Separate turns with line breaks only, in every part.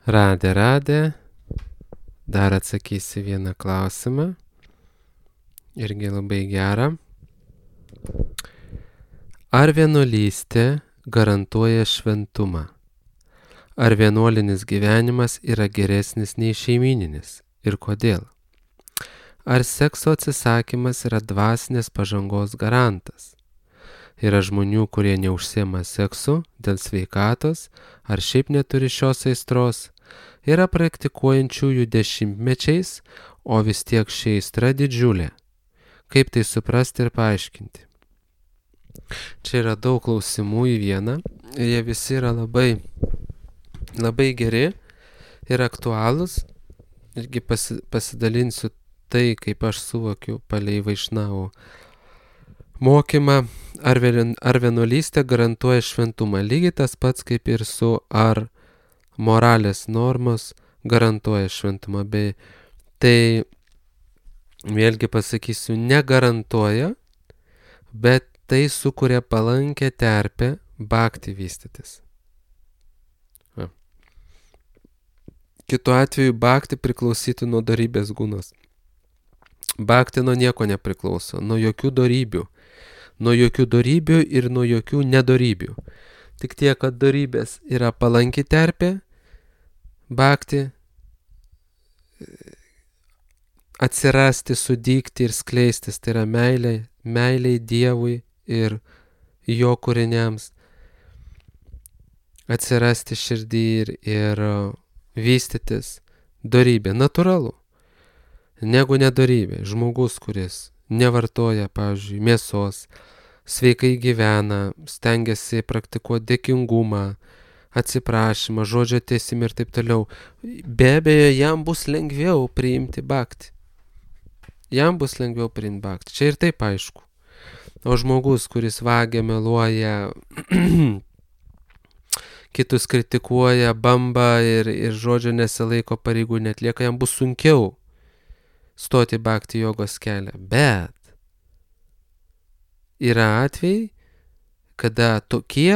Radė. Dar atsakysi vieną klausimą. Irgi labai gerą. Ar vienuolystė garantuoja šventumą? Ar vienuolinis gyvenimas yra geresnis nei šeimyninis? Ir kodėl? Ar sekso atsisakymas yra dvasinės pažangos garantas? Yra žmonių, kurie neužsiema seksu dėl sveikatos ar šiaip neturi šios aistros. Yra praktikuojančiųjų dešimtmečiais, o vis tiek ši aistra didžiulė. Kaip tai suprasti ir paaiškinti? Čia yra daug klausimų į vieną. Jie visi yra labai geri ir aktualūs. Irgi pasidalinsiu tai, kaip aš suvokiu palei Vaišnavų mokymą. Ar vienuolystė garantuoja šventumą? Lygiai tas pats kaip ir su ar moralės normos garantuoja šventumą. Tai vėlgi pasakysiu, negarantuoja, bet tai sukuria palankę terpę bhakti vystytis. Kitu atveju bhakti priklausytų nuo dorybės gunos. Bhakti nuo nieko nepriklauso, nuo jokių dorybių. Nuo jokių dorybių ir nuo jokių nedorybių. Tik tiek, kad dorybės yra palanki terpė, bhakti atsirasti, sudygti ir skleistis, tai yra meilei Dievui ir jo kūriniams, atsirasti širdį ir vystytis dorybė, natūralu, negu nedorybė. Žmogus, kuris nevartoja, pavyzdžiui, mėsos, sveikai gyvena, stengiasi praktikuoti dėkingumą, atsiprašymą, žodžio tiesimą ir taip toliau. Be abejo, jam bus lengviau priimti bhakti. Čia ir taip aišku. O žmogus, kuris vagia, meluoja, kitus kritikuoja, bamba ir žodžio nesilaiko pareigų netlieka, jam bus sunkiau stoti bhakti jogos kelią. Bet yra atvejai, kada tokie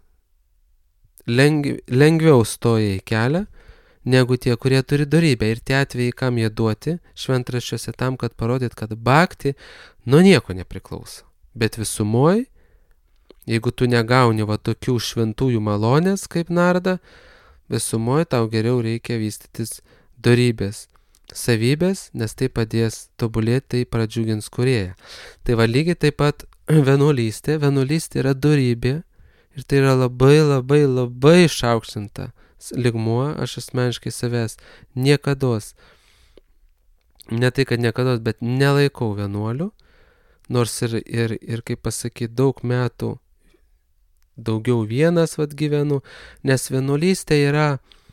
lengviau stoja į kelią, negu tie, kurie turi dorybę. Ir tie atvejai, kam jie duoti šventraščiuose, tam, kad parodyt, kad bhakti nuo nieko nepriklauso. Bet visumoj, jeigu tu negauni tokių šventųjų malonės kaip Narda, visumoj tau geriau reikia vystytis dorybės savybės, nes tai padės tobulėti, tai pradžiugins kūrėją. Tai lygiai taip pat vienuolystė yra dorybė ir tai yra labai išaukštinta lygmuo. Aš asmeniškai savęs niekados, ne tai kad niekados, bet nelaikau vienuoliu, nors ir kaip pasakyti, daug metų daugiau vienas gyvenu, nes vienuolystė yra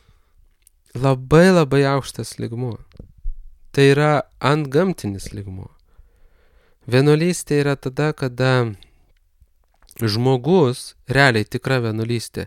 labai aukštas lygmuo. Tai yra antgamtinis lygmuo. Vienuolystė yra tada, kada žmogus, realiai tikra vienuolystė,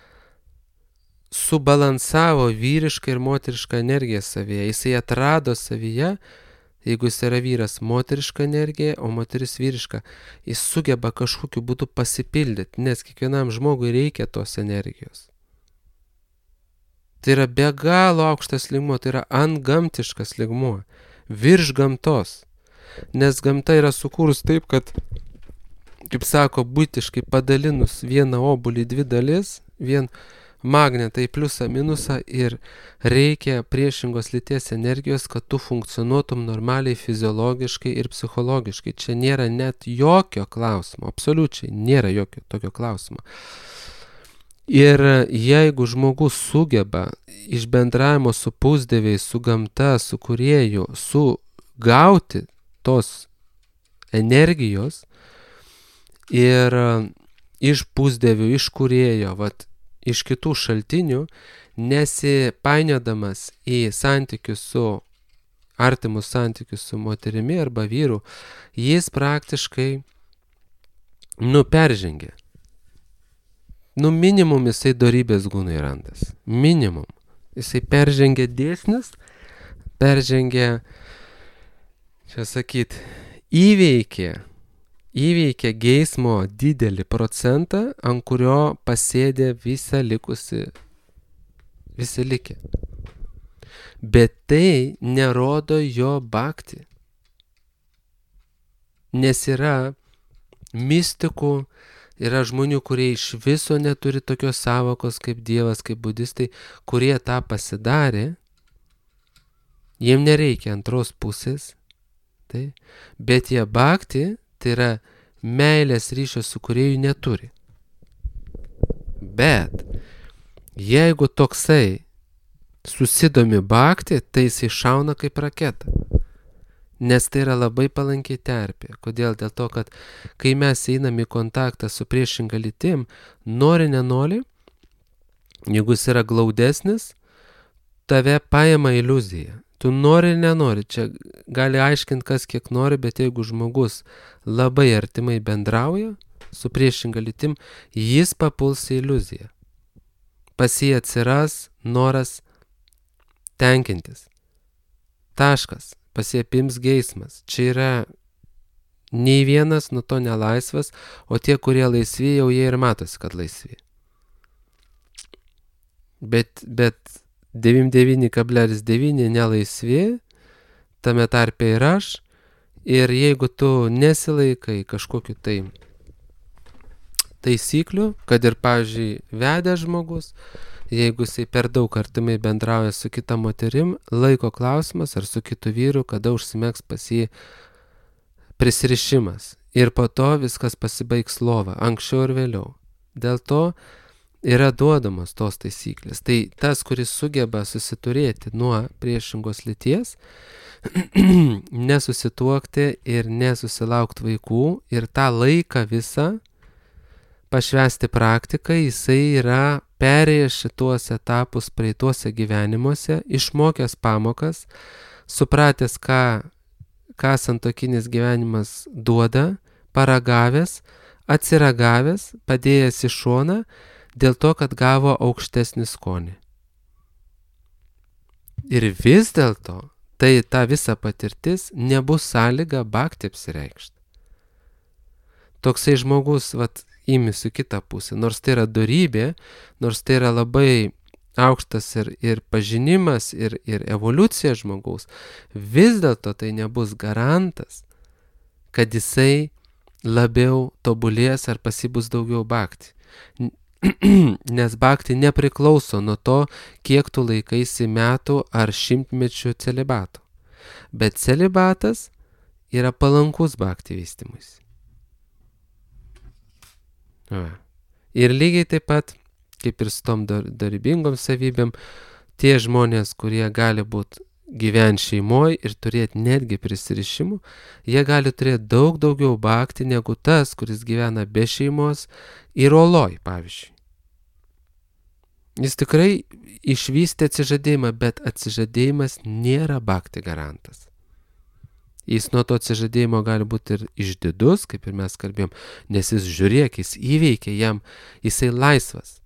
subalansavo vyrišką ir moterišką energiją savyje. Jisai atrado savyje, jeigu jis yra vyras, moterišką energiją, o moteris vyrišką. Jis sugeba kažkokiu būdu pasipildyti, nes kiekvienam žmogui reikia tos energijos. Tai yra be galo aukštas lygmuo, tai yra antgamtiškas lygmuo, virš gamtos. Nes gamta yra sukūrus taip, kad, kaip sako, buitiškai padalinus vieną obuolį į dvi dalis, vien magnetą į pliusą minusą, ir reikia priešingos lyties energijos, kad tu funkcionuotum normaliai fiziologiškai ir psichologiškai. Čia nėra net jokio klausimo, absoliučiai nėra jokio tokio klausimo. Ir jeigu žmogus sugeba iš bendravimo su pusdieviais, su gamta, su kūrėju, sugauti tos energijos ir iš pusdievių, iš kūrėjo, iš kitų šaltinių, nesipainiodamas į santykius artimus santykius su moterimi arba vyru, jis praktiškai peržengia. Minimum jisai dorybės gūnai randas. Minimum. Jisai peržengia dėsnius, peržengia, įveikia geismo didelį procentą, ant kurio pasėdė visi likę. Bet tai nerodo jo bhakti. Nes yra mistikų, yra žmonių, kurie iš viso neturi tokios savokos kaip Dievas, kaip budistai, kurie tą pasidarė. Jiem nereikia antros pusės, tai, bet jie bhakti, tai yra meilės ryšio su kūrėju neturi. Bet jeigu toksai susidomi bhakti, tai jisai šauna kaip raketa. Nes tai yra labai palankiai terpė. Kodėl? Dėl to, kad kai mes einame į kontaktą su priešinga lytim, nori nenori, jeigu jis yra glaudesnis, tave paima iliuzija. Tu nori nenori, čia gali aiškinti kas kiek nori, bet jeigu žmogus labai artimai bendrauja su priešinga lytim, jis papuls į iliuziją. Pas jį atsiras noras tenkintis. Taškas. Pas jį apims geismas. Čia yra nei vienas nuo to nelaisvas, o tie, kurie laisvi, jau jie ir matosi, kad laisvi. Bet 99,9 nelaisvi, tame tarpe ir aš, ir jeigu tu nesilaikai kažkokiu tai taisyklių, kad ir, pavyzdžiui, vedęs žmogus, jeigu jisai per daug artimai bendrauja su kita moterim, laiko klausimas ar su kitu vyru, kada užsimegs pas jį prisirišimas. Ir po to viskas pasibaigs lova, anksčiau ir vėliau. Dėl to yra duodamos tos taisyklės. Tai tas, kuris sugeba susiturėti nuo priešingos lyties, nesusituokti ir nesusilaukti vaikų ir tą laiką visą pašvęsti praktiką, jisai yra perėjęs šituos etapus praeituose gyvenimuose, išmokęs pamokas, supratęs, ką santuokinis gyvenimas duoda, paragavęs, atsiragavęs, padėjęs į šoną, dėl to, kad gavo aukštesnį skonį. Ir vis dėlto, tai ta visa patirtis nebus sąlyga bhakti apsireikšti. Toksai žmogus, įmis į kitą pusę, nors tai yra dorybė, nors tai yra labai aukštas ir pažinimas, ir evoliucija žmogaus, vis dėlto tai nebus garantas, kad jisai labiau tobulės ar pas jį bus daugiau bhakti. Nes bhakti nepriklauso nuo to, kiek tu laikaisi metų ar šimtmečių celibato. Bet celibatas yra palankus bhakti vystymuisi. Ir lygiai taip pat, kaip ir su tom dorybingom savybėm, tie žmonės, kurie gali būti gyventi šeimoje ir turėti netgi prisirišimų, jie gali turėti daug daugiau bhakti negu tas, kuris gyvena be šeimos ir oloj, pavyzdžiui. Jis tikrai išvystė atsižadėjimą, bet atsižadėjimas nėra bhakti garantas. Jis nuo to atsižadėjimo gali būti ir išdidus, kaip ir mes kalbėjom, nes jis žiūrėk, jis įveikia jam, jisai laisvas.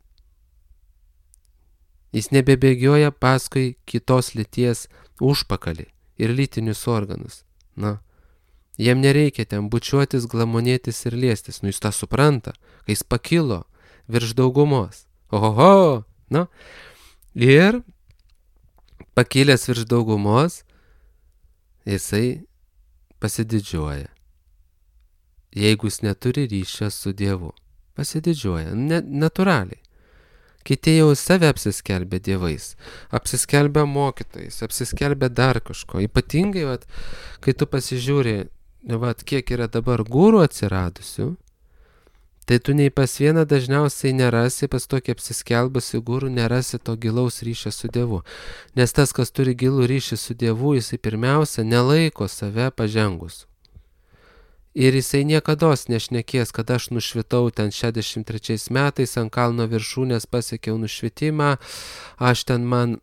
Jis nebebėgioja paskui kitos lyties užpakalį ir lytinius organus. Jam nereikia ten bučiuotis, glamonėtis ir liestis. Jis tą supranta, kai jis pakilo virš daugumos. Ohoho! Ir pakilęs virš daugumos, jisai pasididžiuoja. Jeigu jis neturi ryšio su Dievu. Pasididžiuoja, natūraliai. Kiti jau save apsiskelbė dievais, apsiskelbė mokytojais, apsiskelbė dar kažko. Ypatingai, kai tu pasižiūri, kiek yra dabar gurų atsiradusių, tai tu nei pas vieną dažniausiai nerasi, pas tokį apsiskelbusi gurų nerasi to gilaus ryšio su Dievu. Nes tas, kas turi gilų ryšį su Dievu, jisai pirmiausia nelaiko save pažengus. Ir jisai niekados nešnekės, kad aš nušvitau ten 63 metais, ant kalno viršūnės pasiekiau nušvitimą, aš ten man,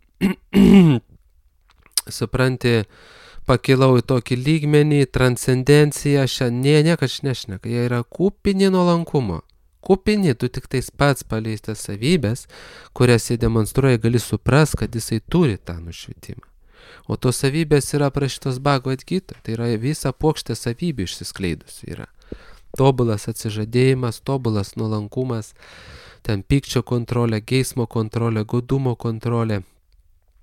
supranti, pakilau į tokį lygmenį, transcendenciją, niekas nešneka, jie yra kupini nuolankumo. Kupini, tu tik tais pats paleistas savybės, kurias jie demonstruoja, gali supras, kad jisai turi tą nušvitimą. O tos savybės yra aprašytos Bhagavad Gita, tai yra visa puokštė savybių išsiskleidusi yra. Tobulas atsižadėjimas, tobulas nuolankumas, ten pykčio kontrolė, geismo kontrolė, godumo kontrolė,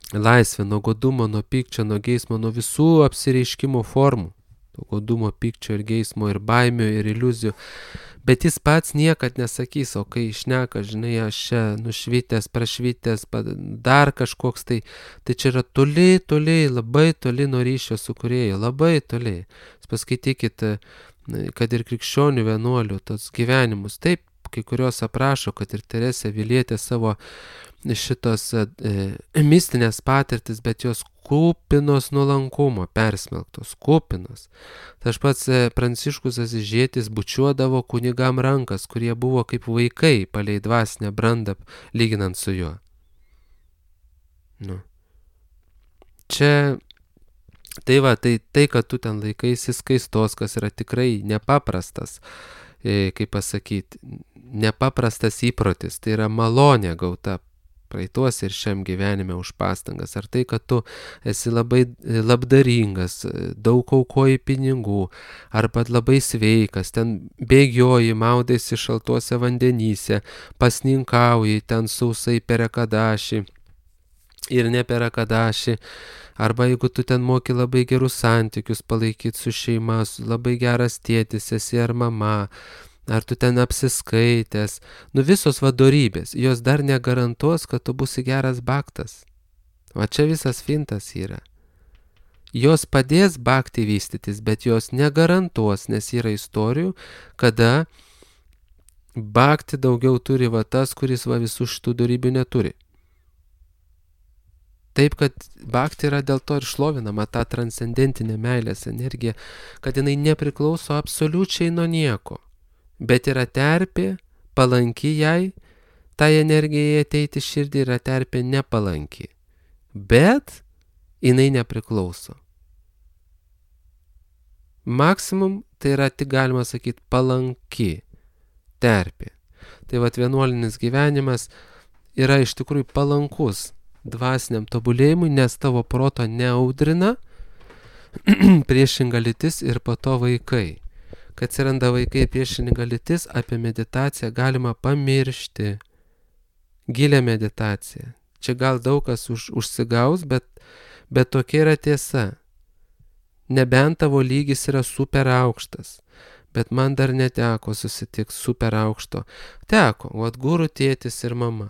laisvė nuo godumo, nuo pykčio, nuo geismo, nuo visų apsireiškimo formų. Nuo godumo, pykčio ir geismo, ir baimių, ir iliuzijų. Bet jis pats niekad nesakys, o kai šneka, žinai, aš čia nušvitęs, prašvitęs, dar kažkoks tai čia yra toli, labai toli nuo ryšio su kūrėju, labai toli. Paskaitykit, kad ir krikščionių vienuolių tos gyvenimus, taip, kai kurios aprašo, kad ir Teresė Avilietė savo šitos mistinės patirtis, bet jos kupinos nuolankumo, persmelktos, kupinos. Tai aš pats Pranciškus Asyžietis bučiuodavo kunigam rankas, kurie buvo kaip vaikai palei dvasinę brandą, lyginant su juo. Nu. Čia, tai va, tai kad tu ten laikaisi skaistos, kas yra tikrai nepaprastas, kaip pasakyti, nepaprastas įprotis, tai yra malonė gauta praeitos ir šiam gyvenime už pastangas, ar tai, kad tu esi labai labdaringas, daug aukoji pinigų, arba labai sveikas, ten bėgioji, maudėsi šaltuose vandenyse, pasninkauji, ten sausai perekadaši ir ne perekadaši, arba jeigu tu ten moki labai gerus santykius palaikyti su šeima, labai geras tėtis esi ar mama, ar tu ten apsiskaitęs, visos vadorybės, jos dar negarantuos, kad tu būsi geras baktas. O čia visas fintas yra. Jos padės bakti vystytis, bet jos negarantuos, nes yra istorijų, kada bakti daugiau turi tas, kuris visų šitų dorybių neturi. Taip, kad bakti yra dėl to ir šlovinama ta transcendentinė meilės energija, kad jinai nepriklauso absoliučiai nuo nieko. Bet yra terpė, palanki jai, tai energijai ateiti širdį yra terpė nepalanki. Bet jinai nepriklauso. Maksimum tai yra tik galima sakyti palanki terpė. Tai vienuolinis gyvenimas yra iš tikrųjų palankus dvasiniam tobulėjimui, nes tavo proto neaudrina priešinga lytis ir po to vaikai. Kad atsiranda vaikai priešinga lytis, apie meditaciją galima pamiršti. Gilią meditaciją. Čia gal daug kas užsigaus, bet tokia yra tiesa. Nebent tavo lygis yra super aukštas, bet man dar neteko susitikti super aukšto. Teko, guru tėtis ir mama.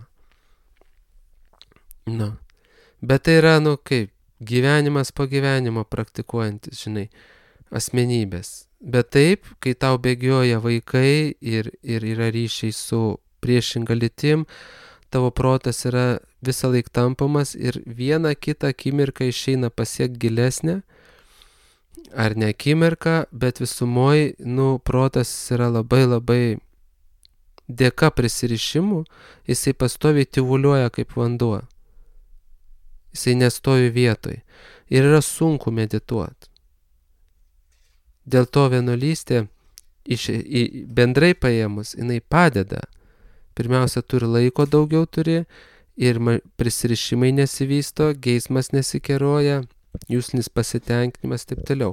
Bet tai yra, kaip gyvenimas po gyvenimo praktikuojantis, žinai, asmenybės. Bet taip, kai tau bėgioja vaikai ir yra ryšiai su priešinga lytim, tavo protas yra visą laik tampamas ir vieną kitą akimirką išeina pasiekti gilesnę, ar ne akimirką, bet visumoj, protas yra labai labai dėka prisirišimų, jisai pastoviai tyvuliuoja kaip vanduo. Jisai nestovi vietoj ir yra sunku medituoti. Dėl to vienuolystė bendrai paėmus, jinai padeda. Pirmiausia, turi laiko daugiau turi ir prisirišimai nesivysto, geismas nesikeroja, jūslinis pasitenkinimas, taip toliau.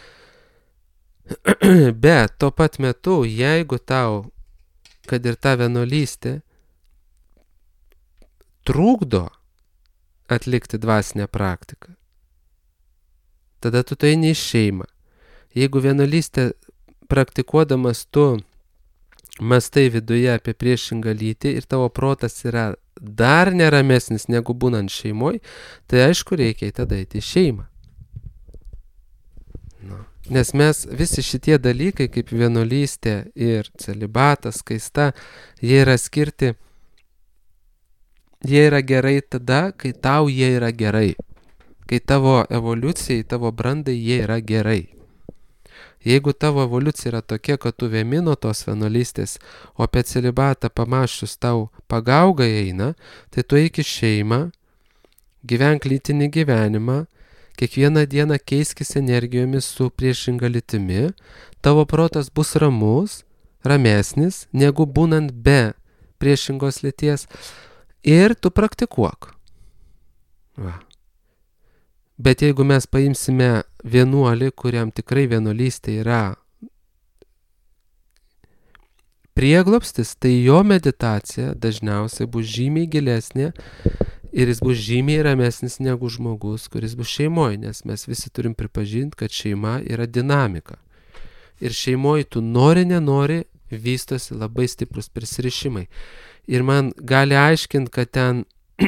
Bet tuo pat metu, jeigu tau, kad ir ta vienuolystė trukdo atlikti dvasinę praktiką, tada tu tai eini į šeimą. Jeigu vienuolystę praktikuodamas tu mastai viduje apie priešingą lytį ir tavo protas yra dar neramesnis negu būnant šeimoj, tai aišku reikia tada eiti į šeimą. Nes mes visi šitie dalykai kaip vienuolystė ir celibatas, skaista, jie yra skirti, jie yra gerai tada, kai tau jie yra gerai. Kai tavo evoliucijai, tavo brandai jie yra gerai. Jeigu tavo evoliucija yra tokia, kad tu vemi nuo tos vienuolystės, o apie celibatą pamaščius tau pagauga eina, tai tu eik į šeimą, gyvenk lytinį gyvenimą, kiekvieną dieną keiskis energijomis su priešinga lytimi, tavo protas bus ramus, ramesnis, negu būnant be priešingos lyties ir tu praktikuok. Va. Bet jeigu mes paimsime vienuolį, kuriam tikrai vienuolystė yra prieglobstis, tai jo meditacija dažniausiai bus žymiai gilesnė Ir jis bus žymiai ramesnis negu žmogus, kuris bus šeimoje, nes mes visi turim pripažinti, kad šeima yra dinamika. Ir šeimoje tu nenori, vystosi labai stiprus prisirišimai. Ir man gali aiškinti, kad ten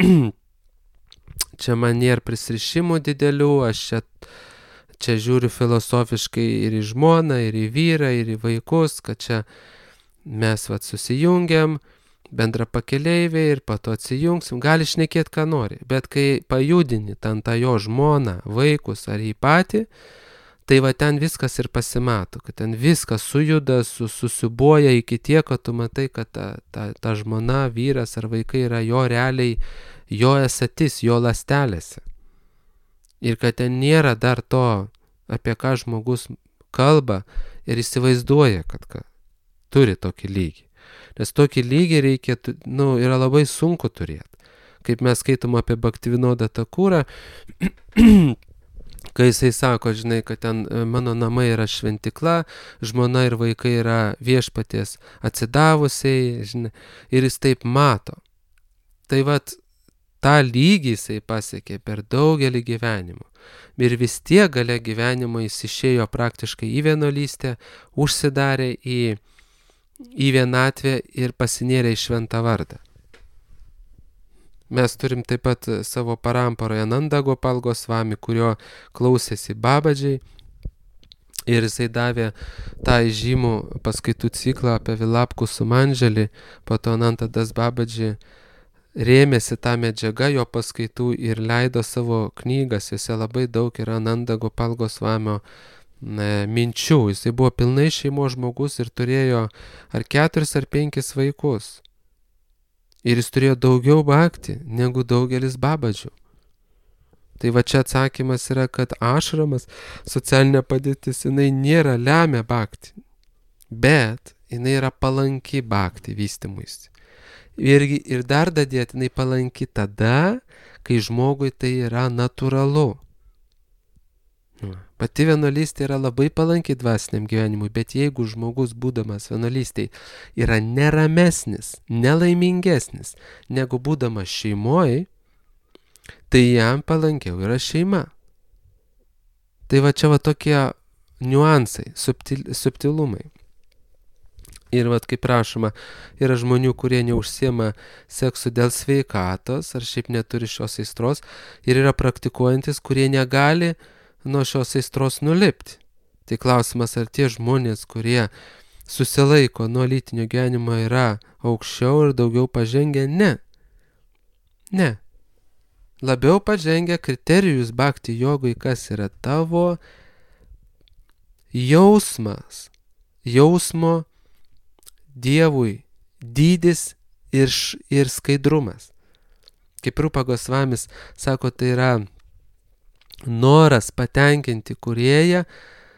čia man nėra prisirišimų didelių, aš čia žiūriu filosofiškai ir į žmoną, ir į vyrą, ir į vaikus, kad čia mes susijungiam, bendra pakeleiviai ir po to atsijungsim, gali šnekėti, ką nori. Bet kai pajudini ten tą jo žmoną, vaikus ar jį patį, tai ten viskas ir pasimato, kad ten viskas sujuda, susibuoja iki tiek, kad tu matai, kad ta žmona, vyras ar vaikai yra jo realiai, jo esatis, jo ląstelėse. Ir kad ten nėra dar to, apie ką žmogus kalba ir įsivaizduoja, kad turi tokį lygį. Nes tokį lygį reikia, yra labai sunku turėti. Kaip mes skaitom apie Bhaktivinodą Thakurą, kai jisai sako, žinai, kad ten mano namai yra šventikla, žmona ir vaikai yra viešpaties atsidavusiai, žinai, ir jis taip mato. Tai tą lygį jisai pasiekė per daugelį gyvenimų. Ir vis tiek gale gyvenimo jis išėjo praktiškai į vienuolystę, užsidarė į vienatvę ir pasinėrė į šventą vardą. Mes turim taip pat savo paramporoje Nanda Gopal Gosvami, kurio klausėsi Babadžiai, ir jisai davė tą žymų paskaitų ciklą apie Vilapkų Sumandželį, po to Nanda Das Babadži rėmėsi tą medžiagą jo paskaitų ir leido savo knygas, jose labai daug yra Nanda Gopal Gosvamio minčių. Jisai buvo pilnai šeimos žmogus ir turėjo ar 4 ar 5 vaikus. Ir jis turėjo daugiau bhakti negu daugelis babadžių. Tai čia atsakymas yra, kad ašramas, socialinė padėtis, jinai nėra lemia bhakti, bet jinai yra palanki bhakti vystymuisi. Ir dar dadėti, jinai palanki tada, kai žmogui tai yra natūralu. Pati vienuolystė yra labai palanki dvasiniam gyvenimui, bet jeigu žmogus būdamas vienuolystėj yra neramesnis, nelaimingesnis negu būdamas šeimoje, tai jam palankiau yra šeima. Tai čia tokie niuansai, subtilumai. Ir kaip rašoma, yra žmonių, kurie neužsiema seksu dėl sveikatos ar šiaip neturi šios aistros, ir yra praktikuojantis, kurie negali nuo šios aistros nulipti. Tai klausimas, ar tie žmonės, kurie susilaiko nuo lytinio gyvenimo, yra aukščiau ir daugiau pažengę? Ne. Ne. Labiau pažengę kriterijus bhakti jogui, kas yra tavo jausmas, jausmo Dievui dydis ir skaidrumas. Kaip Rupa Gosvamis sako, tai yra noras patenkinti kūrėją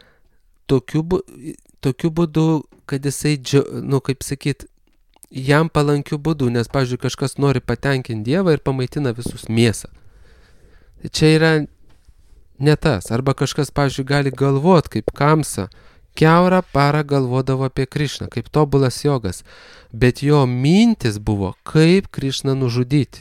tokiu būdu, kad jisai, kaip sakyt, jam palankiu būdu, nes, pavyzdžiui, kažkas nori patenkinti Dievą ir pamaitina visus mėsą. Tai čia yra ne tas. Arba kažkas, pavyzdžiui, gali galvot kaip Kamsa, kiaurą parą galvodavo apie Krišną, kaip tobulas jogas, bet jo mintis buvo, kaip Krišną nužudyti.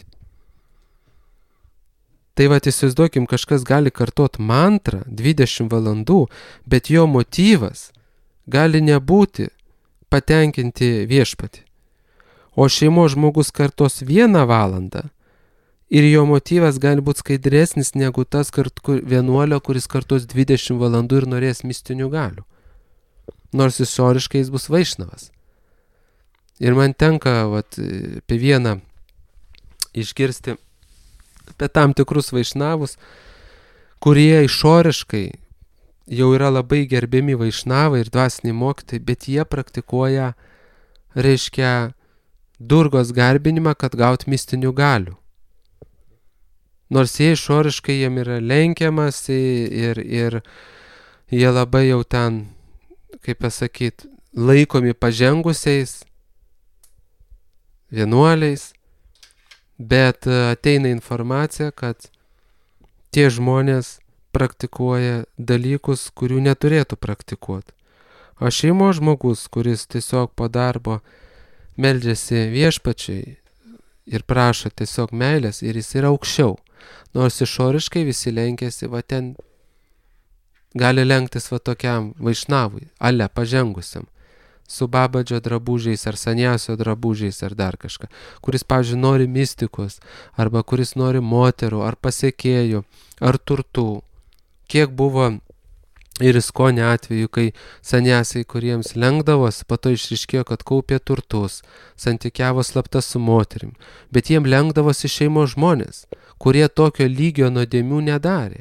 Tai įsivaizduokim, kažkas gali kartot mantrą 20 valandų, bet jo motyvas gali nebūti patenkinti viešpatį. O šeimos žmogus kartos 1 valandą ir jo motyvas gali būti skaidresnis negu tas vienuolio, kuris kartos 20 valandų ir norės mistinių galių. Nors išoriškai jis bus vaišnavas. Ir man tenka apie vieną išgirsti apie tam tikrus vaišnavus, kurie išoriškai jau yra labai gerbiami vaišnavai ir dvasiniai mokytojai, bet jie praktikuoja, reiškia, Durgos garbinimą, kad gaut mistinių galių. Nors jie išoriškai jiem yra lenkiamas ir jie labai jau ten, kaip pasakyt, laikomi pažengusiais vienuoliais, bet ateina informacija, kad tie žmonės praktikuoja dalykus, kurių neturėtų praktikuoti. O šeimos žmogus, kuris tiesiog po darbo meldžiasi viešpačiai, ir prašo tiesiog meilės ir jis yra aukščiau. Nors išoriškai visi lenkiasi, va ten gali lenktis va tokiam vaišnavui, ale pažengusiam, su babadžio drabužiais ar saniasio drabužiais ar dar kažką, kuris, pavyzdžiui, nori mistikos, arba kuris nori moterų, ar pasiekėjų, ar turtų. Kiek buvo ir Iskonio atveju, kai saniasai, kuriems lenkdavos, po to išriškėjo, kad kaupė turtus, santykiavo slapta su moterim, bet jiem lenkdavosi šeimos žmonės, kurie tokio lygio nuodėmių nedarė.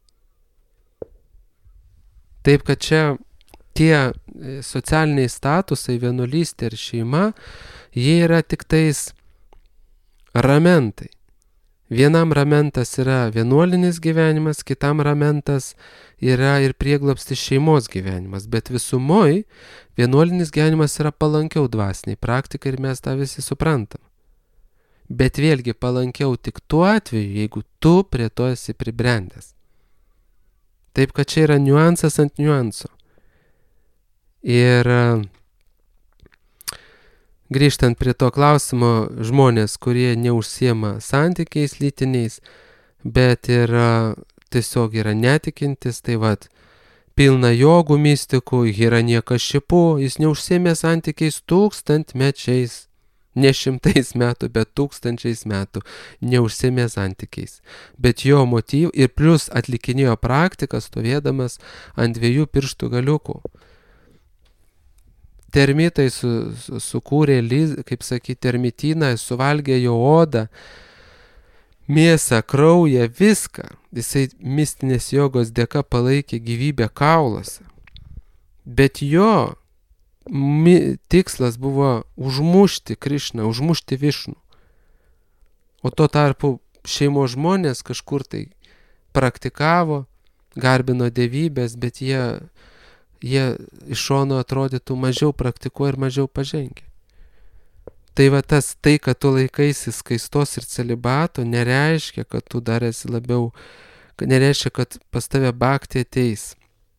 Taip, kad čia tie socialiniai statusai, vienuolystė ir šeima, jie yra tik tais ramentai. Vienam ramentas yra vienuolinis gyvenimas, kitam ramentas yra ir prieglobstis šeimos gyvenimas, bet visumoj vienuolinis gyvenimas yra palankiau dvasiniai praktikai ir mes tą visi suprantam. Bet vėlgi palankiau tik tuo atveju, jeigu tu prie to esi pribrendęs. Taip, kad čia yra niuansas ant niuanso. Ir grįžtant prie to klausimo, žmonės, kurie neužsiema santykiais lytiniais, bet tiesiog yra netikintis, tai vat, pilna jogų mistikų, Hiranyakashipu, jis neužsiemė santykiais tūkstantmečiais, ne šimtais metų, bet tūkstančiais metų neužsiemė santykiais. Bet jo motyvų ir plus atlikinėjo praktiką stovėdamas ant 2 pirštų galiukų. Termitai sukūrė, kaip sakyti, termityną, suvalgė jo odą, mėsą, kraują, viską. Jisai mistinės jogos dėka palaikė gyvybę kauluose. Bet jo tikslas buvo užmušti Krišną, užmušti Višnų. O tuo tarpu šeimos žmonės kažkur tai praktikavo, garbino dievybės, bet jie iš šono atrodytų mažiau praktikuoja ir mažiau pažengia. Tai va tai, kad tu laikaisi skaistos ir celibato, nereiškia, kad tu dar esi labiau, nereiškia, kad pas tave bhakti ateis.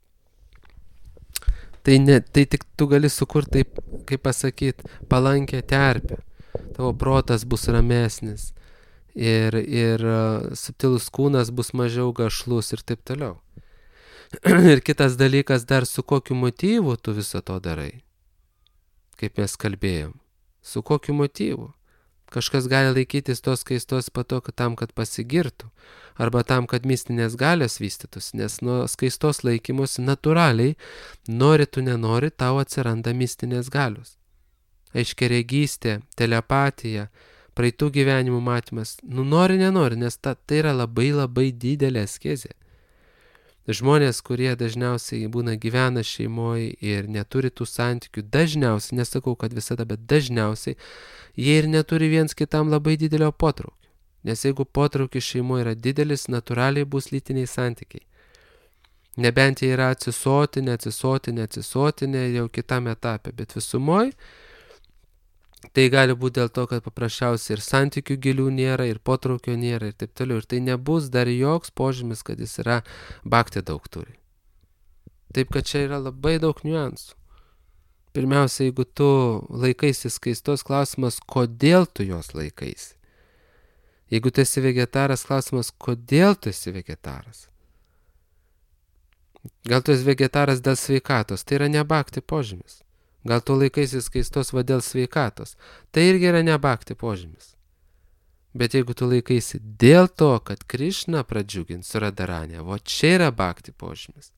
Tai tik tu gali sukurti, taip, kaip pasakyti, palankę terpę. Tavo protas bus ramesnis ir subtilus kūnas bus mažiau gašlus ir taip toliau. Ir kitas dalykas, dar su kokiu motyvu tu viso to darai, kaip mes kalbėjom. Su kokiu motyvu? Kažkas gali laikytis tos skaistos tam, kad pasigirtų, arba tam, kad mistinės galios vystytųsi, nes nuo skaistos laikymosi natūraliai, nori tu nenori, tau atsiranda mistinės galios. Aiškiaregystė, telepatija, praeitų gyvenimų matymas, nori nenori, nes tai yra labai labai didelė askezė. Žmonės, kurie dažniausiai gyvena šeimoje ir neturi tų santykių, dažniausiai, nesakau, kad visada, bet dažniausiai, jie ir neturi viens kitam labai didelio potraukio. Nes jeigu potraukis šeimoje yra didelis, natūraliai bus lytiniai santykiai. Nebent jie yra atsisotinę jau kitam etape, bet visumoj, tai gali būti dėl to, kad paprasčiausiai ir santykių gilių nėra, ir potraukio nėra, ir taip toliau. Ir tai nebus dar joks požymis, kad jis yra bhakti daug turi. Taip, kad čia yra labai daug niuansų. Pirmiausia, jeigu tu laikaisi skaistos, klausimas, kodėl tu jos laikaisi. Jeigu tu esi vegetaras, klausimas, kodėl tu esi vegetaras. Gal tu esi vegetaras dėl sveikatos, tai yra ne bhakti požymis. Gal tu laikaisi skaistos dėl sveikatos, tai irgi yra ne bhakti požymis. Bet jeigu tu laikaisi dėl to, kad Krišna pradžiugins Radharanę, o čia yra bhakti požymis.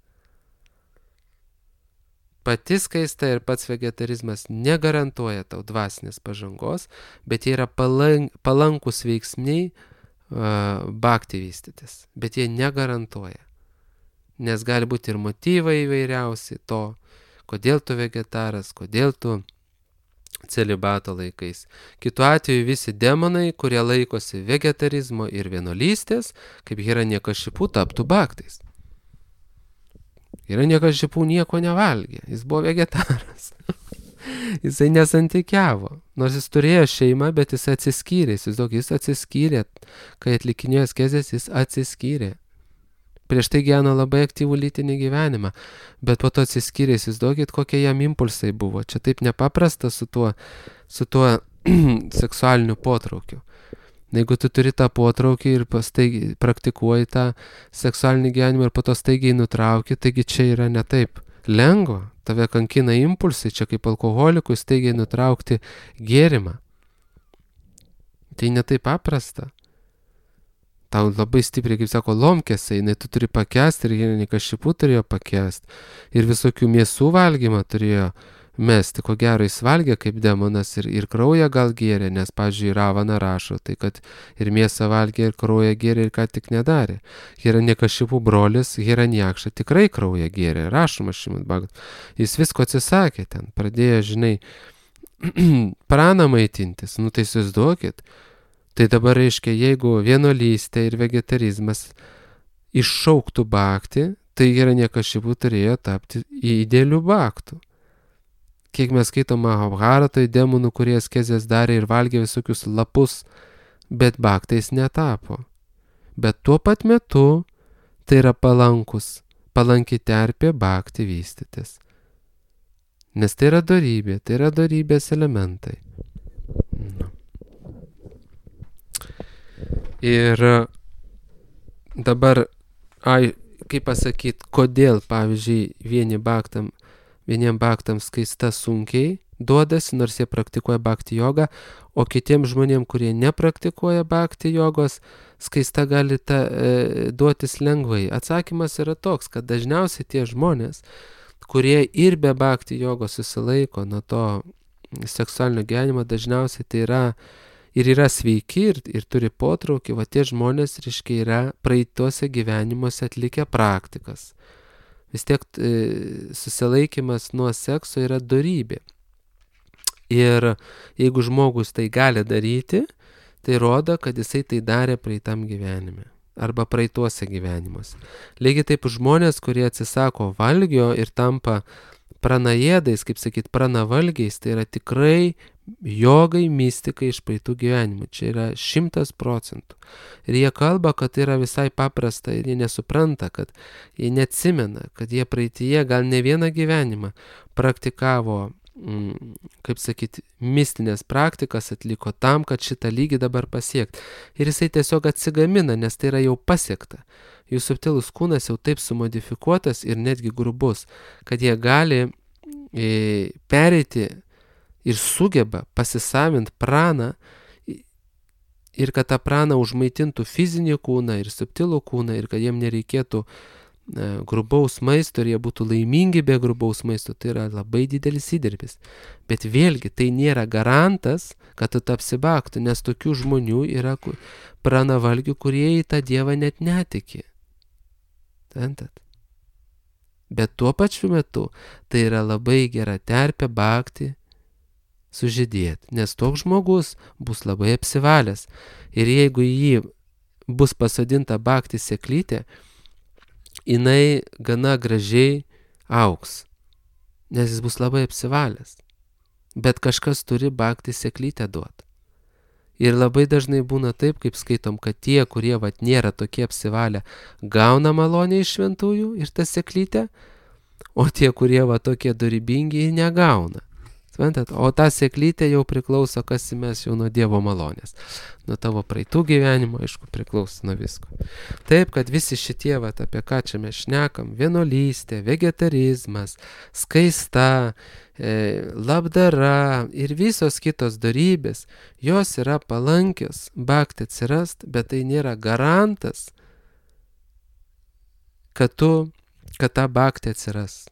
Pati skaista ir pats vegetarizmas negarantuoja tau dvasinės pažangos, bet jie yra palankus veiksniai bhakti vystytis, bet jie negarantuoja. Nes gali būti ir motyvai įvairiausi to, kodėl tu vegetaras, kodėl tu celibato laikais. Kitu atveju visi demonai, kurie laikosi vegetarizmo ir vienuolystės, kaip Hiranyakashipu, taptų bhaktais. Hiranyakashipu nieko nevalgė, jis buvo vegetaras. Jisai nesantykiavo, nors jis turėjo šeimą, bet jis atsiskyrė. Jis atsiskyrė, kai atlikinėjo askezes, jis atsiskyrė. Prieš tai gyveno labai aktyvų lytinį gyvenimą, bet po to atsiskyrė, įsivaizduokit, kokie jam impulsai buvo. Čia taip nepaprasta su tuo seksualinių potraukių. Jeigu tu turi tą potraukį ir staigiai praktikuoji tą seksualinį gyvenimą ir po to staigiai nutrauki, taigi čia yra ne taip lengva, tave kankina impulsai, čia kaip alkoholikui staigiai nutraukti gėrimą. Tai ne taip paprasta. Tau labai stipriai, kaip sako, lomkėse, tu turi pakęsti ir Hirenė Kašipų turėjo pakęsti. Ir visokių mėsų valgymą turėjo mesti, ko gero jis valgė kaip demonas ir kraują gal gėrė, nes, pavyzdžiui, Ravana rašo, tai kad ir mėsą valgė, ir kraują gėrė, ir ką tik nedarė. Hirenė Kašipų brolis Hiranjakša tikrai kraują gėrė, rašoma Šrimad Bhagavatam. Jis visko atsisakė ten, pradėjo, žinai, praną maitintis, tai įsivaizduokit. Tai dabar reiškia, jeigu vienuolystė ir vegetarizmas iššauktų bhakti, tai Hirenė Kašipų turėjo tapti idealiu bhaktu. Kiek mes skaitom Mahabharatoje, demonų, kurie askezes darė ir valgė visokius lapus, bet bhaktais netapo. Bet tuo pat metu tai yra palanki terpė bhakti vystytis. Nes tai yra dorybė, tai yra dorybės elementai. Ir dabar, kaip pasakyti, kodėl, pavyzdžiui, vieniem bhaktams skaista sunkiai duodasi, nors jie praktikuoja bhakti jogą, o kitiems žmonėms, kurie nepraktikuoja bhakti jogos, skaista gali duotis lengvai. Atsakymas yra toks, kad dažniausiai tie žmonės, kurie ir be bhakti jogos susilaiko nuo to seksualinio gyvenimo, dažniausiai tai yra sveiki ir turi potraukį, va tie žmonės, reiškia, yra praeituose gyvenimuose atlikę praktikas. Vis tiek susilaikymas nuo sekso yra dorybė. Ir jeigu žmogus tai gali daryti, tai rodo, kad jisai tai darė praeitam gyvenime arba praeituose gyvenimuose. Lygiai taip žmonės, kurie atsisako valgio ir tampa pranajėdais, kaip sakyt, pranavalgiais, tai yra tikrai jogai, mistikai iš praeitų gyvenimų. Čia yra 100%. Ir jie kalba, kad tai yra visai paprasta ir jie nesupranta, kad jie neatsimena, kad jie praeityje gal ne vieną gyvenimą praktikavo, kaip sakyt, mistinės praktikas atliko tam, kad šitą lygį dabar pasiekti. Ir jisai tiesiog atsigamina, nes tai yra jau pasiekta. Jų subtilus kūnas jau taip sumodifikuotas ir netgi grubus, kad jie gali pereiti ir sugeba pasisavinti praną ir kad tą praną užmaitintų fizinį kūną ir subtilų kūną ir kad jiem nereikėtų grubaus maisto ir jie būtų laimingi be grubaus maisto, tai yra labai didelis įdirbis. Bet vėlgi tai nėra garantas, kad tu tapsi bhaktu, nes tokių žmonių yra pranavalgių, kurie į tą dievą net netiki. Bet tuo pačiu metu tai yra labai gera terpė bhakti sužydėti, nes toks žmogus bus labai apsivalęs. Ir jeigu jį bus pasodinta bhakti sėklytė, jinai gana gražiai augs, nes jis bus labai apsivalęs. Bet kažkas turi bhakti sėklytę duoti. Ir labai dažnai būna taip, kaip skaitom, kad tie, kurie nėra tokie apsivalę, gauna malonę iš šventųjų ir tą sėklytę, o tie, kurie tokie dorybingi, negauna. O ta sėklytė jau priklauso, kas mes jau nuo Dievo malonės. Nuo tavo praeitų gyvenimo, aišku, priklauso nuo visko. Taip, kad visi šitie, apie ką čia mes šnekam, vienuolystė, vegetarizmas, skaista, labdara ir visos kitos dorybės, jos yra palankios bhakti atsirast, bet tai nėra garantas, kad ta bhakti atsiras.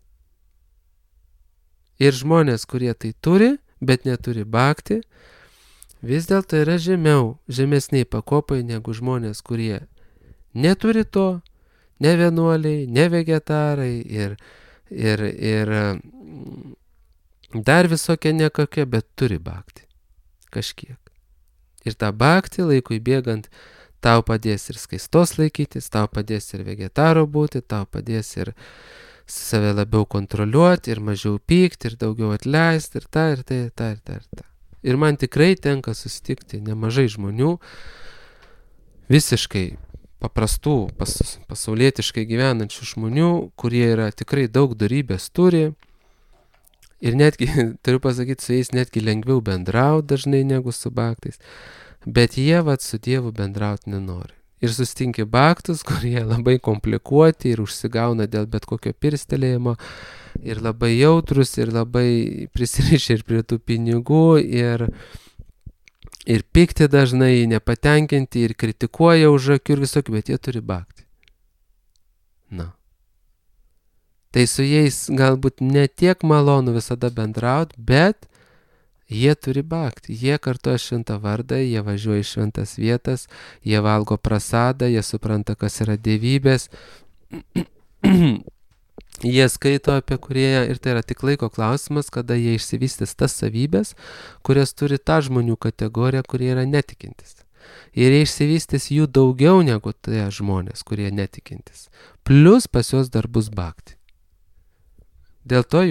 Ir žmonės, kurie tai turi, bet neturi bhakti, vis dėlto yra žemesniai pakopai negu žmonės, kurie neturi to, ne vienuoliai, ne vegetarai ir dar visokie nekokie, bet turi bhakti kažkiek. Ir tą bhakti laikui bėgant tau padės ir skaistos laikytis, tau padės ir vegetaro būti, tau padės ir save labiau kontroliuoti ir mažiau pykti ir daugiau atleisti ir tą. Ir man tikrai tenka susitikti nemažai žmonių, visiškai paprastų, pasaulietiškai gyvenančių žmonių, kurie yra tikrai daug dorybės turi Ir netgi, turiu pasakyti, su jais netgi lengviau bendrauti dažnai negu su baktais. Bet jie su Dievu bendrauti nenori. Ir sustinki baktus, kurie labai komplikuoti ir užsigauna dėl bet kokio pirstelėjimo. Ir labai jautrus, ir labai prisirišę ir prie tų pinigų, ir pikti dažnai, nepatenkinti, ir kritikuoja už akių ir visokių, bet jie turi baktį. Na. Tai su jais galbūt ne tiek malonu visada bendrauti, bet jie turi baktį. Jie kartoja šventą vardą, jie važiuoja į šventas vietas, jie valgo prasadą, jie supranta, kas yra dievybės. Jie skaito apie kurėją ir tai yra tik laiko klausimas, kada jie išsivystys tas savybės, kurias turi ta žmonių kategorija, kurie yra netikintis. Ir jie išsivystys jų daugiau negu tie žmonės, kurie netikintis. Plus pas juos dar bus baktį. Dėl to,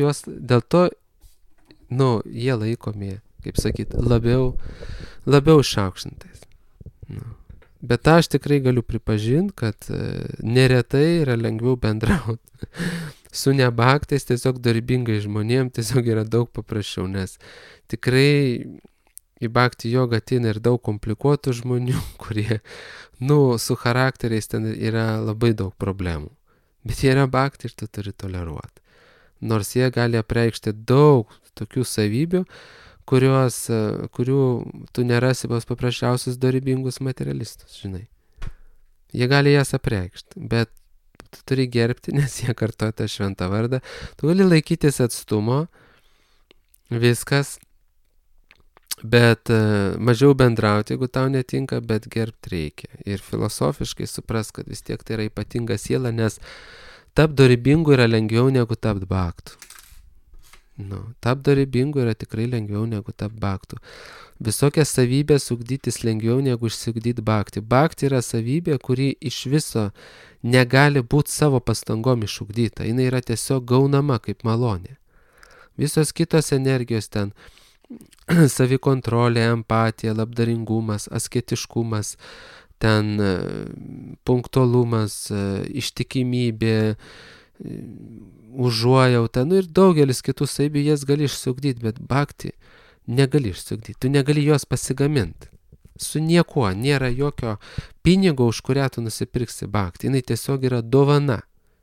jie laikomi, kaip sakyt, labiau išaukštintais. Bet aš tikrai galiu pripažinti, kad neretai yra lengviau bendrauti su nebaktais, tiesiog darbingai žmonėm, tiesiog yra daug paprasčiau, nes tikrai į bakti jogą ateina ir daug komplikuotų žmonių, kurie, su charakteriais ten yra labai daug problemų. Bet jie yra bakti ir tu turi toleruoti. Nors jie gali apreikšti daug tokių savybių, kurių tu nerasi pas paprasčiausius dorybingus materialistus, žinai. Jie gali jas apreikšti, bet tu turi gerbti, nes jie kartoja tą šventą vardą. Tu gali laikytis atstumo, viskas, bet mažiau bendrauti, jeigu tau netinka, bet gerbti reikia. Ir filosofiškai supras, kad vis tiek tai yra ypatinga siela, nes tapt dorybingu yra lengviau negu tapt baktu. Tapt dorybingu yra tikrai lengviau negu tapt baktu. Visokias savybės ugdytis lengviau negu išsiugdyti baktį. Baktį yra savybė, kuri iš viso negali būti savo pastangom išugdyta. Jis yra tiesiog gaunama kaip malonė. Visos kitos energijos ten savikontrolė, empatija, labdaringumas, asketiškumas, ten punktualumas, ištikimybė, užuojauta, ir daugelis kitų savybių jas gali išsiugdyti, bet baktį negali išsiugdyti. Tu negali jos pasigaminti. Su niekuo, nėra jokio pinigo, už kurią tu nusipirksi baktį. Jis tiesiog yra dovana.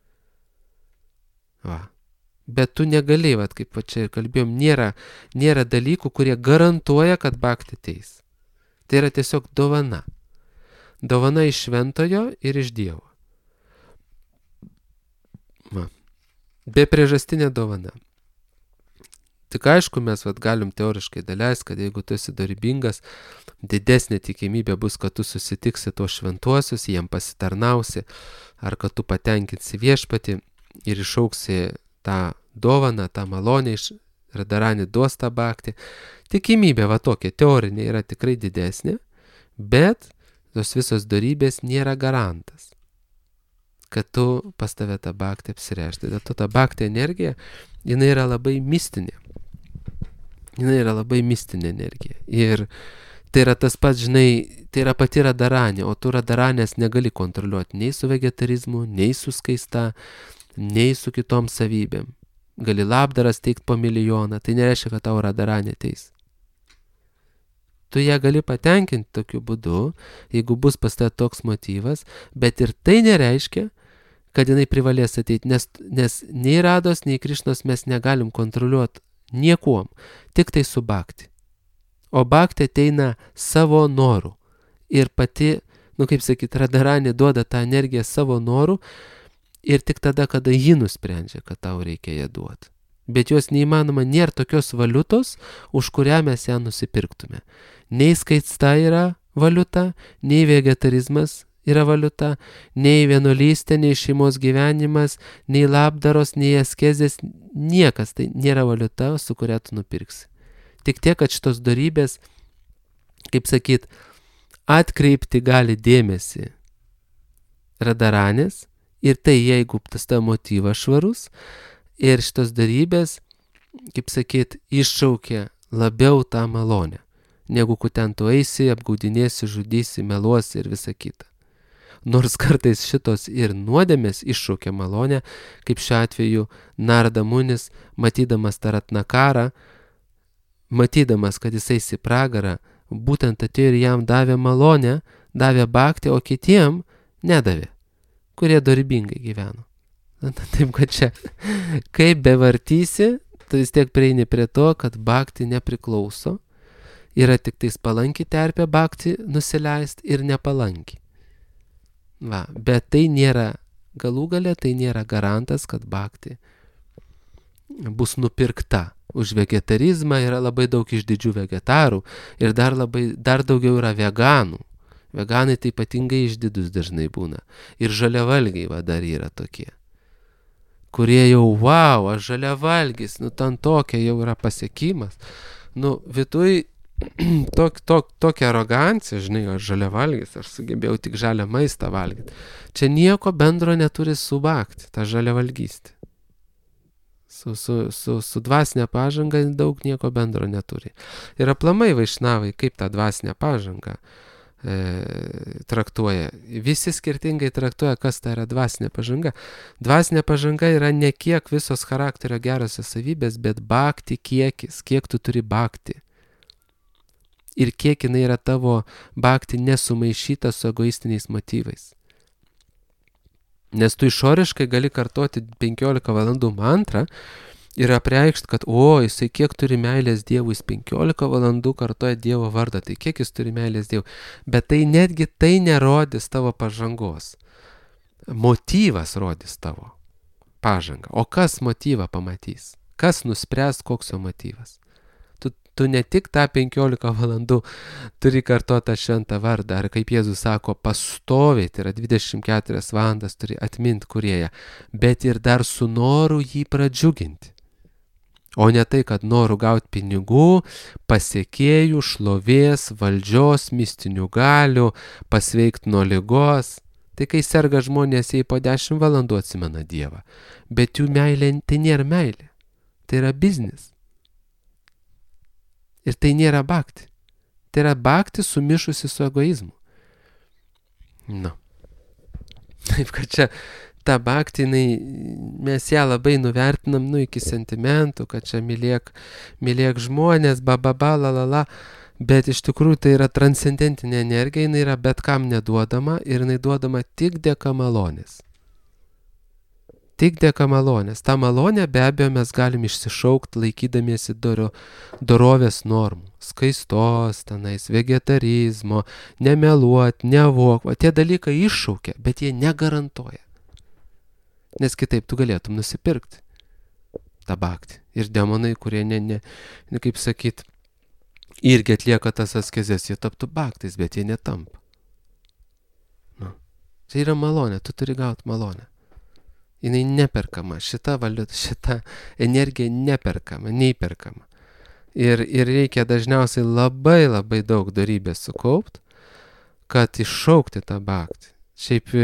Bet tu negali, kaip čia ir kalbėjom, nėra dalykų, kurie garantuoja, kad baktį ateis. Tai yra tiesiog dovana. Dovana iš šventojo ir iš Dievo. Bepriežastinė dovana. Tik aišku, mes galim teoriškai daleisti, kad jeigu tu esi dorybingas, didesnė tikimybė bus, kad tu susitiksi tuos šventuosius, jiem pasitarnausi, ar kad tu patenkinsi viešpatį ir išauksi tą dovaną, tą malonę iš Radharani duos tą baktį. Tikimybė tokia teorinė yra tikrai didesnė, bet tos visos dorybės nėra garantas, kad tu pas tave tą baktį apsireišti. Dėl to ta baktį energija, jinai yra labai mistinė. Jinai yra labai mistinė energija. Ir tai yra tas pats, žinai, tai yra pati Radharani, o tu Radharanės negali kontroliuoti nei su vegetarizmu, nei su skaista, nei su kitom savybėm. Gali labdaras teikt po milijoną, tai nereiškia, kad tau Radharani ateis. Tu ją gali patenkinti tokiu būdu, jeigu bus pas tave toks motyvas, bet ir tai nereiškia, kad jinai privalės ateiti, nes nei Rados, nei Krišnos mes negalim kontroliuoti niekuom, tik tai su bakti. O bakti ateina savo norų. Ir pati, Radharani duoda tą energiją savo norų ir tik tada, kada ji nusprendžia, kad tau reikia ją duoti. Bet jos neįmanoma, nėra tokios valiutos, už kurią mes ją nusipirktume. Nei skaista yra valiuta, nei vegetarizmas yra valiuta, nei vienuolystė, nei šeimos gyvenimas, nei labdaros, nei askezės, niekas tai nėra valiuta, su kuria tu nupirksi. Tik tiek, kad šitos dorybės, kaip sakyt, atkreipti gali dėmesį Radharanės ir tai, jeigu tas ta motyvas švarus, ir šitos dorybės, kaip sakyt, iššaukia labiau tą malonę, negu ten tu eisi, apgaudinėsi, žudysi, meluosi ir visa kita. Nors kartais šitos ir nuodėmės iššaukia malonę, kaip šiuo atveju Narada Munis, matydamas Taratnakarą, matydamas, kad jisai į pragarą, būtent atėjo ir jam davė malonę, davė bhaktį, o kitiem nedavė, kurie dorybingai gyveno. Taip, kad čia, kaip bevartysi, tu vis tiek prieini prie to, kad bhaktį nepriklauso, yra tik tais palanki terpė bhaktį nusileist ir nepalanki. Va, bet tai nėra, galų gale tai nėra garantas, kad bhaktį bus nupirkta. Už vegetarizmą yra labai daug išdidžių vegetarų ir dar daugiau yra veganų. Veganai tai ypatingai išdidus dažnai būna. Ir žaliavalgiai va dar yra tokie, kurie jau, wow, aš žaliavalgis, ten tokia jau yra pasiekimas. Viduj tokia arogancija, žinai, aš žaliavalgis, aš sugebėjau tik žalią maistą valgyti. Čia nieko bendro neturi su bhakti, ta žaliavalgystė. Su dvasinė pažanga daug nieko bendro neturi. Ir aplamai vaišnavai, kaip tą dvasinę pažangą traktuoja. Visi skirtingai traktuoja, kas tai yra dvasinė pažanga. Dvasinė pažanga yra ne kiek visos charakterio gerosios savybės, bet bhakti kiekis, kiek tu turi bhakti. Ir kiek jinai yra tavo bhakti nesumaišyta su egoistiniais motyvais. Nes tu išoriškai gali kartoti 15 valandų mantrą ir apreikšti, kad jisai kiek turi meilės Dievui, jis 15 valandų kartoja Dievo vardą, tai kiek jis turi meilės Dievui. Bet tai netgi tai nerodys tavo pažangos. Motyvas rodys tavo pažangą. O kas motyvą pamatys? Kas nuspręs, koks jo motyvas? Tu ne tik tą 15 valandų turi kartoti šventą vardą, ar kaip Jėzus sako, pastoviai, tai yra 24 valandas turi atminti kūrėją, bet ir dar su noru jį pradžiuginti. O ne tai, kad noru gauti pinigų, pasiekėjų, šlovės, valdžios, mistinių galių, pasveikti nuo ligos. Tai kai serga žmonės, jie po 10 valandų atsimena Dievą. Bet jų meilė tai nėra meilė, tai yra biznis. Ir tai nėra bhakti. Tai yra bhakti sumišusi su egoizmu. Taip, kad čia ta bhakti, mes ją labai nuvertinam, iki sentimentų, kad čia mylėk žmonės, la. Bet iš tikrųjų tai yra transcendentinė energija, jinai yra bet kam neduodama ir jinai duodama tik dėka malonės. Tik dėka malonės. Ta malonė be abejo mes galim išsišaukti laikydamiesi dorovės normų. Skaistos, vegetarizmo, nemeluot, nevok. Tie dalykai iššaukia, bet jie negarantuoja. Nes kitaip tu galėtum nusipirkti tą bhakti. Ir demonai, kurie kaip sakyt, irgi atlieka tas askezes, jie taptų bhaktais, bet jie netampa. Tai yra malonė, tu turi gauti malonę. Jinai neperkama, šita energija neperkama, neįperkama. Ir reikia dažniausiai labai labai daug dorybės sukaupti, kad iššaukti tą bhaktį. Šiaip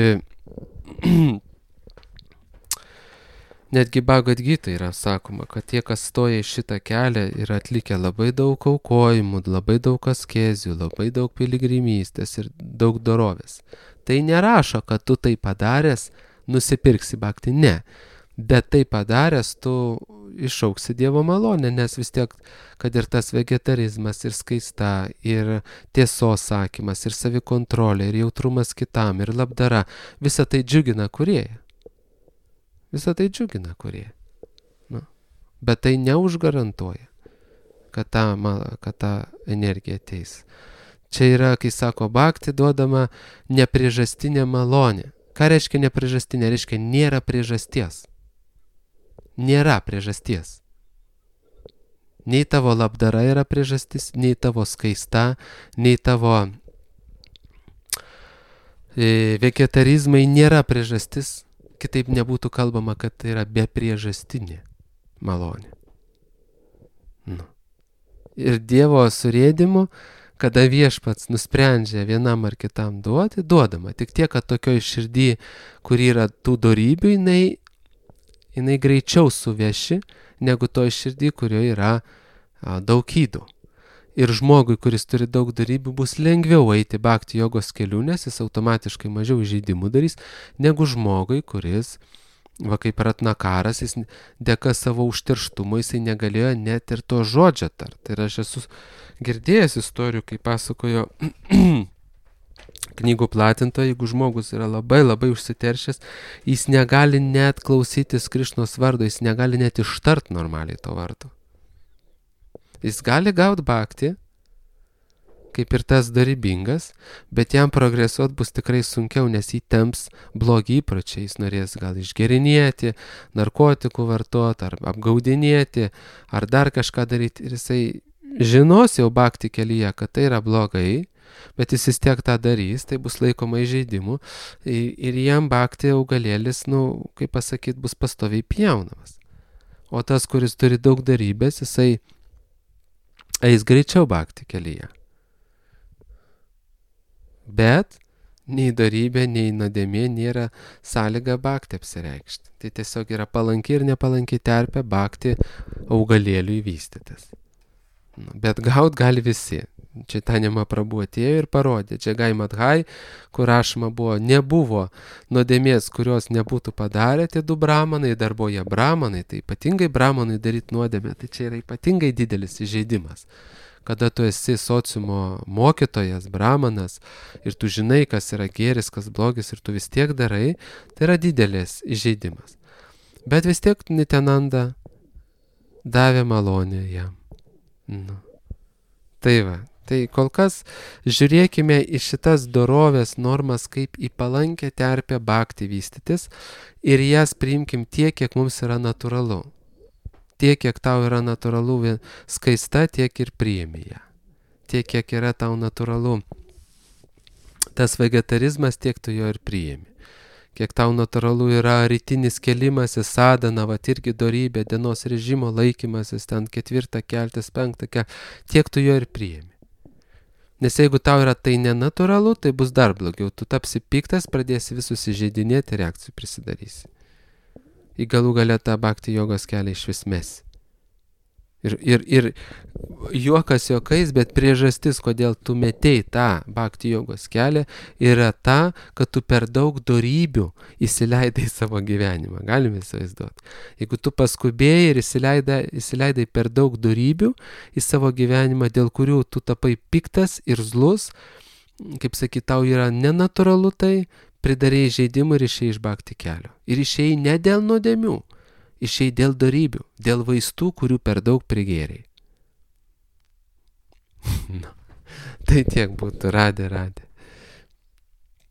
netgi Bhagavad Gita yra sakoma, kad tie, kas stoja į šitą kelią, yra atlikę labai daug aukojimų, labai daug askezių, labai daug piligrimystės ir daug dorovės. Tai nerašo, kad tu tai padaręs nusipirksi bhaktį, ne. Bet tai padaręs, tu iššauksi Dievo malonę, nes vis tiek, kad ir tas vegetarizmas, ir skaista, ir tiesos sakymas, ir savikontrolė, ir jautrumas kitam, ir labdara, visa tai džiugina kūrėją. Visa tai džiugina kūrėją. Bet tai neužgarantuoja, kad ta energija ateis. Čia yra, kai sako bhakti, duodama nepriežastinė malonė. Ką reiškia nepriežastinė? Reiškia nėra priežasties. Nėra priežasties. Nei tavo labdara yra priežastis, nei tavo skaista, nei tavo vegetarizmai nėra priežastis. Kitaip nebūtų kalbama, kad tai yra bepriežastinė malonė. Ir Dievo surėdimu, kada viešpats nusprendžia vienam ar kitam duoti, duodama. Tik tiek, kad tokioj širdį, kur yra tų dorybių, jinai greičiau suveši, negu toj širdį, kurioje yra daug ydų. Ir žmogui, kuris turi daug darybių, bus lengviau eiti bhakti jogos keliu, nes jis automatiškai mažiau įžeidimų darys, negu žmogui, kuris, va kaip Ratnakaras, jis dėka savo užterštumo, jisai negalėjo net ir to žodžio tart. Ir aš esu girdėjęs istorijų, kai pasakojo knygų platintojai, jeigu žmogus yra labai užsiteršęs, jis negali net klausytis Krišnos vardo, jis negali net ištart normaliai to vardo. Jis gali gauti bhakti, kaip ir tas darybingas, bet jam progresuot bus tikrai sunkiau, nes jį temps blogi įpročiai, jis norės gal išgerinėti, narkotikų vartot, ar apgaudinėti, ar dar kažką daryti, ir jisai žinos jau bhakti kelyje, kad tai yra blogai, bet jis vis tiek tą darys, tai bus laikoma įžeidimu, ir jam bhakti augalėlis, kaip pasakyt, bus pastoviai pjaunamas. O tas, kuris turi daug darybės, jisai eis greičiau bhakti kelyje. Bet nei darybė, nei nuodėmė nėra sąlyga bhakti apsireikšti. Tai tiesiog yra palanki ir nepalanki terpė bhakti augalėliui vystytis. Bet gaut gali visi. Čaitanya Mahaprabhu atėjo ir parodė. Džagai Madhai, kur rašoma nebuvo nuodėmės, kurios nebūtų padarę tie du brahmanai, dar buvo jie brahmanai, tai ypatingai brahmanai daryti nuodėmę, tai čia yra ypatingai didelis įžeidimas. Kada tu esi sociumo mokytojas, brahmanas, ir tu žinai, kas yra gėris, kas blogis, ir tu vis tiek darai, tai yra didelis įžeidimas. Bet vis tiek Nityananda davė malonę jam. Tai va. Tai kol kas žiūrėkime į šitas dorovės normas kaip į palankę terpę bhakti vystytis ir jas priimkim tiek, kiek mums yra natūralu. Tiek, kiek tau yra natūralu skaista, tiek ir priimi ją. Tiek, kiek yra tau natūralu tas vegetarizmas, tiek tu jo ir priimi. Kiek tau natūralu yra rytinis kelimasis, sadhana, irgi dorybė, dienos režimo laikymasis, ten 4 keltis, 5 keltis, tiek tu jo ir priimi. Nes jeigu tau yra tai nenatūralu, tai bus dar blogiau. Tu tapsi piktas, pradėsi visus įžeidinėti, reakcijų prisidarysi. Į galų galę tą bhakti jogos kelią išvis mesi. Ir juokas juokais, bet priežastis, kodėl tu metei tą bhakti jogos kelią, yra ta, kad tu per daug dorybių įsileidai savo gyvenimą. Galime įsivaizduoti. Jeigu tu paskubėjai ir įsileidai per daug dorybių į savo gyvenimą, dėl kurių tu tapai piktas ir zlus, kaip sakyt, tau yra nenatūralu tai, pridarėjai žaidimų ir išėjai iš bhakti kelio. Ir išėjai ne dėl nuodėmių. Išėjai dėl dorybių, dėl vaistų, kurių per daug prigėrei. Tai tiek būtų. Radė.